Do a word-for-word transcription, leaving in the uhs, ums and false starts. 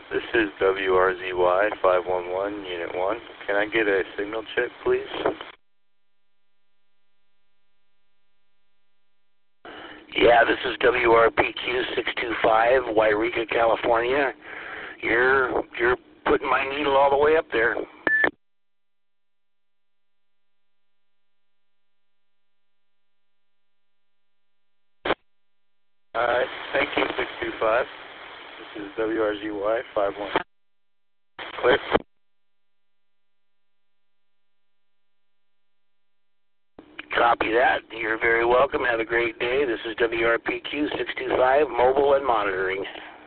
This is W R Z Y five one one, Unit one. Can I get a signal check, please? Yeah, this is W R P Q six two five, Wairika, California. You're, you're putting my needle all the way up there. Alright, thank you, six two five. This is W R Z Y five one. Clear. Copy that. You're very welcome. Have a great day. This is W R P Q six two five, mobile and monitoring.